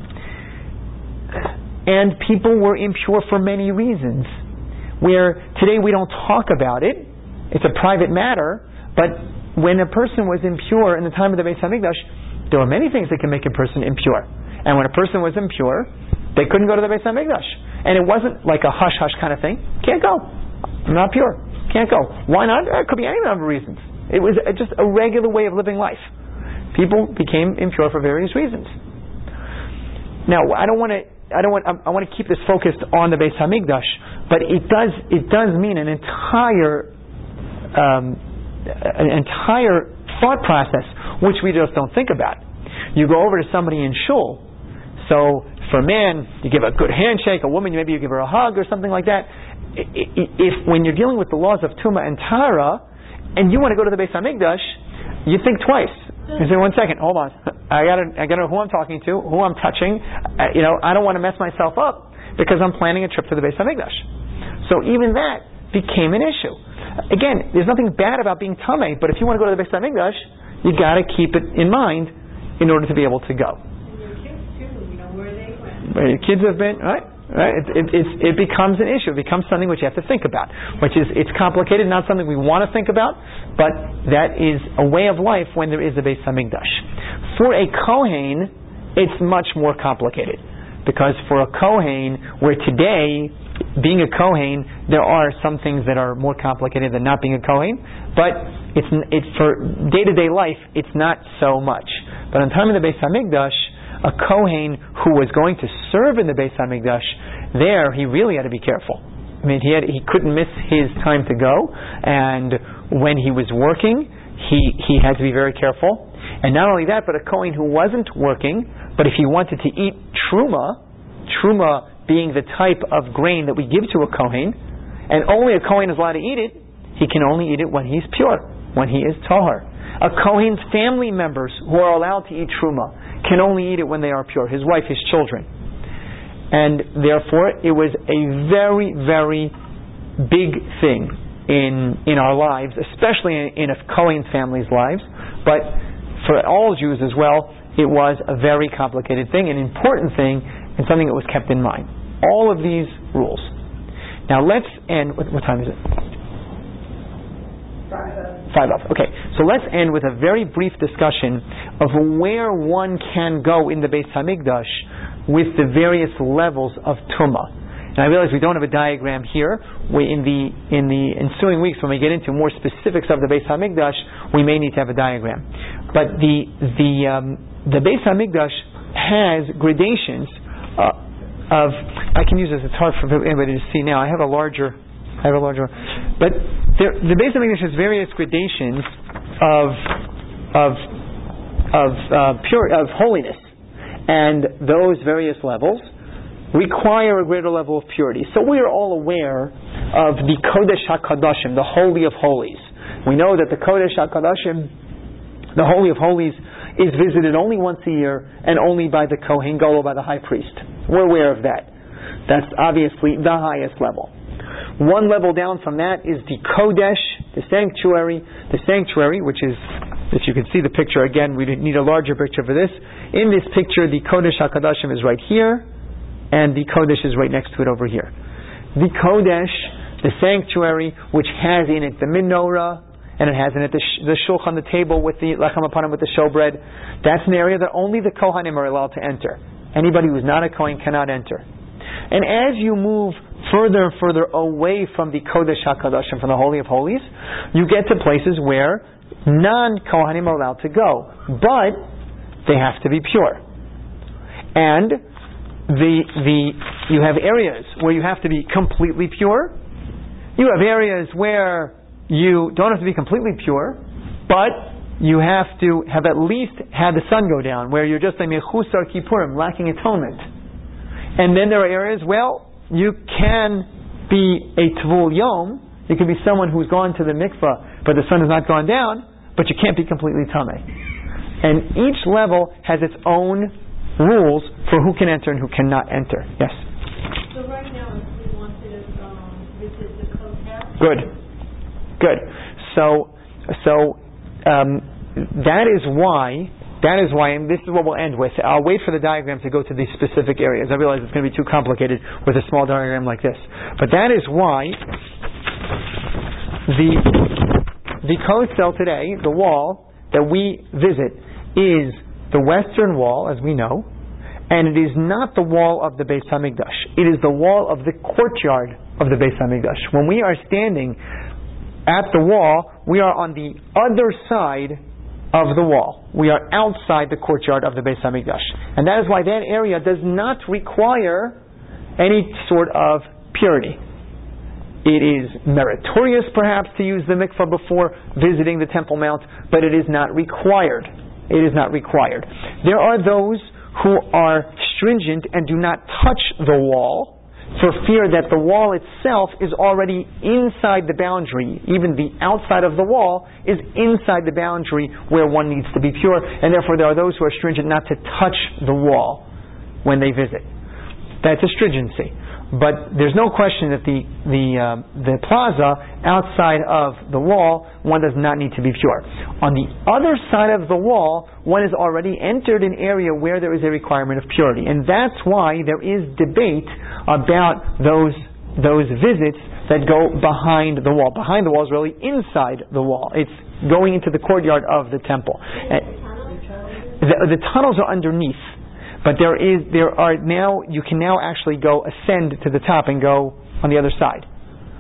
And people were impure for many reasons, where today we don't talk about it. It's a private matter, but when a person was impure in the time of the Beis Hamikdash, there were many things that can make a person impure. And when a person was impure, they couldn't go to the Beis Hamikdash. And it wasn't like a hush-hush kind of thing. Can't go. I'm not pure. Can't go. Why not? It could be any number of reasons. It was just a regular way of living life. People became impure for various reasons. Now, I want to keep this focused on the Beis Hamikdash, but it does mean an entire thought process which we just don't think about. You go over to somebody in shul, so for a man you give a good handshake, a woman maybe you give her a hug or something like that. If when you're dealing with the laws of Tumah and Tahara and you want to go to the Beis Hamikdash, you think twice. You say, 1 second, hold on. I gotta know who I'm talking to, who I'm touching. I don't want to mess myself up because I'm planning a trip to the Beis Hamikdash. So even that became an issue. Again, there's nothing bad about being tameh, but if you want to go to the Beis Hamikdash, you got to keep it in mind in order to be able to go. And your kids too, where they went. Where your kids have been, right? It becomes an issue. It becomes something which you have to think about, which is, it's complicated, not something we want to think about, but that is a way of life when there is a Beis Hamikdash. For a Kohen, it's much more complicated, because for a Kohen, where today, being a Kohen there are some things that are more complicated than not being a Kohen, but it's for day-to-day life, it's not so much. But on time of the Beis HaMikdash, a Kohen who was going to serve in the Beis HaMikdash, there he really had to be careful. I mean, he couldn't miss his time to go, and when he was working, he had to be very careful. And not only that, but a Kohen who wasn't working, but if he wanted to eat truma being the type of grain that we give to a Kohen, and only a Kohen is allowed to eat it, he can only eat it when he's pure, when he is tahor. A Kohen's family members who are allowed to eat truma can only eat it when they are pure, his wife, his children. And therefore, it was a very, very big thing in our lives, especially in a Kohen family's lives, but for all Jews as well, it was a very complicated thing, an important thing, and something that was kept in mind. All of these rules. Now let's end, what time is it? 5:00. Okay, so let's end with a very brief discussion of where one can go in the Beis HaMikdash with the various levels of Tumah. And I realize we don't have a diagram here. In the ensuing weeks, when we get into more specifics of the Beis HaMikdash, we may need to have a diagram. But the Beis HaMikdash has gradations of. I can use this. It's hard for anybody to see now. I have a larger. But the Beis HaMikdash has various gradations of holiness, and those various levels require a greater level of purity. So we are all aware of the Kodesh HaKadoshim, the Holy of Holies. We know that the Kodesh HaKadoshim, the Holy of Holies, is visited only once a year and only by the Kohen Gadol, by the high priest. We're aware of that. That's obviously the highest level. One level down from that is the Kodesh, the sanctuary, which is, if you can see the picture again, we need a larger picture for this. In this picture, the Kodesh HaKadoshim is right here, and the Kodesh is right next to it over here. The Kodesh, the sanctuary, which has in it the menorah, and it has in it the shulchan, the table with the lechem apanim, with the showbread, that's an area that only the Kohanim are allowed to enter. Anybody who's not a Kohen cannot enter. And as you move further and further away from the Kodesh HaKadoshim, from the Holy of Holies, you get to places where non-Kohanim are allowed to go, but they have to be pure. And you have areas where you have to be completely pure. You have areas where you don't have to be completely pure, but you have to have at least had the sun go down, where you're just a mechusar kippurim, lacking atonement. And then there are areas, you can be a tvul yom, you can be someone who's gone to the mikvah, but the sun has not gone down, but you can't be completely tameh. And each level has its own rules for who can enter and who cannot enter. Yes? So right now, if we want to visit the Kotel. Good. So that is why, and this is what we'll end with. I'll wait for the diagram to go to these specific areas. I realize it's going to be too complicated with a small diagram like this. But that is why the Kotel today, the wall that we visit, is the western wall, as we know, and it is not the wall of the Beis HaMikdash. It is the wall of the courtyard of the Beis HaMikdash. When we are standing at the wall, we are on the other side of the wall. We are outside the courtyard of the Beis HaMikdash. And that is why that area does not require any sort of purity. It is meritorious, perhaps, to use the mikvah before visiting the Temple Mount, but it is not required. It is not required. There are those who are stringent and do not touch the wall for fear that the wall itself is already inside the boundary. Even the outside of the wall is inside the boundary where one needs to be pure, and therefore there are those who are stringent not to touch the wall when they visit. That's a stringency. But there's no question that the plaza outside of the wall, one does not need to be pure. On the other side of the wall, one has already entered an area where there is a requirement of purity, and that's why there is debate about those visits that go behind the wall. Behind the wall is really inside the wall. It's going into the courtyard of the temple. The tunnels are underneath. But you can now actually go ascend to the top and go on the other side.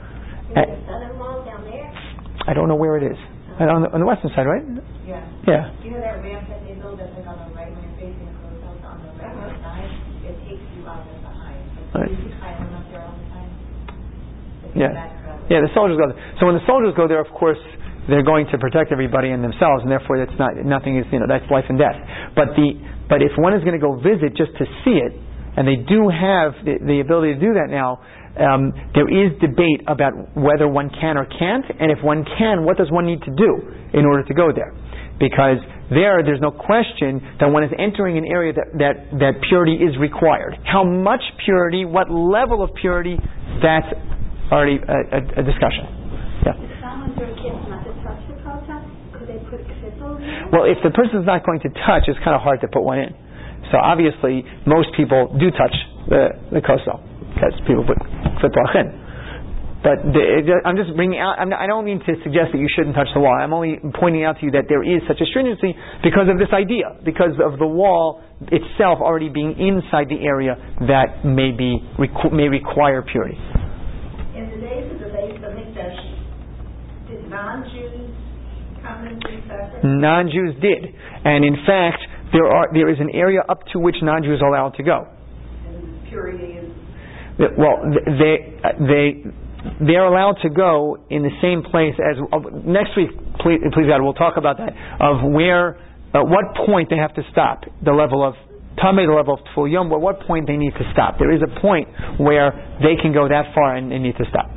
the southern wall down there? I don't know where it is. On the western side, right? Yeah. Yeah. You know that ramp that they built that's like on the right when you're facing the courthouse on the right side? It takes you out of the high. Right. You see Kylan up there all the time? Yeah, the soldiers go there. So when the soldiers go there, of course, they're going to protect everybody and themselves, and therefore nothing is, that's life and death. But if one is going to go visit just to see it, and they do have the ability to do that now, there is debate about whether one can or can't, and if one can, what does one need to do in order to go there? Because there's no question that one is entering an area that purity is required. How much purity, what level of purity, that's already a discussion. Yeah. If someone told kids not to touch the kota, could they put kippo in? Well, if the person's not going to touch, it's kind of hard to put one in. So obviously, most people do touch the koso because people put klippah in. But I'm just bringing out. I don't mean to suggest that you shouldn't touch the wall. I'm only pointing out to you that there is such a stringency because of this idea, because of the wall itself already being inside the area that may require purity. In the days of the Beis Hamikdash, did non-Jews come and do sacrifice? Non-Jews did, and in fact, there is an area up to which non-Jews are allowed to go. And purity is... Well, they're allowed to go in the same place as next week. Please God, we'll talk about that. Of where, at what point they have to stop. The level of tamei, the level of tful yom. At what point they need to stop. There is a point where they can go that far and they need to stop.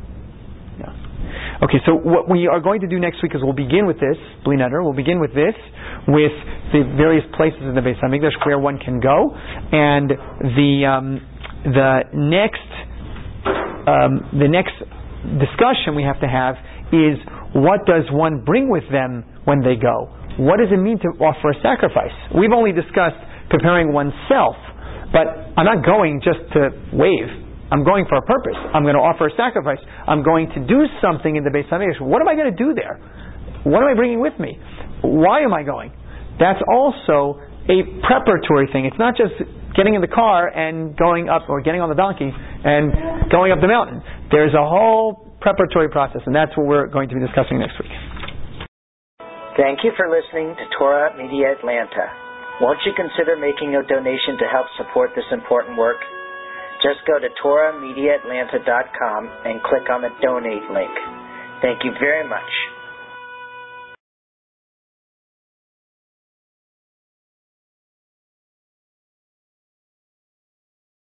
Yeah. Okay, so what we are going to do next week is we'll begin with this. Bli neder. We'll begin with this, with the various places in the Beis Hamikdash where one can go, and the next discussion we have to have is, what does one bring with them when they go? What does it mean to offer a sacrifice? We've only discussed preparing oneself, but I'm not going just to wave. I'm going for a purpose. I'm going to offer a sacrifice. I'm going to do something in the Beis Hamikdash. What am I going to do there? What am I bringing with me? Why am I going? That's also a preparatory thing. It's not just getting in the car and going up, or getting on the donkey and going up the mountain. There's a whole preparatory process, and that's what we're going to be discussing next week. Thank you for listening to Torah Media Atlanta. Won't you consider making a donation to help support this important work? Just go to TorahMediaAtlanta.com and click on the donate link. Thank you very much.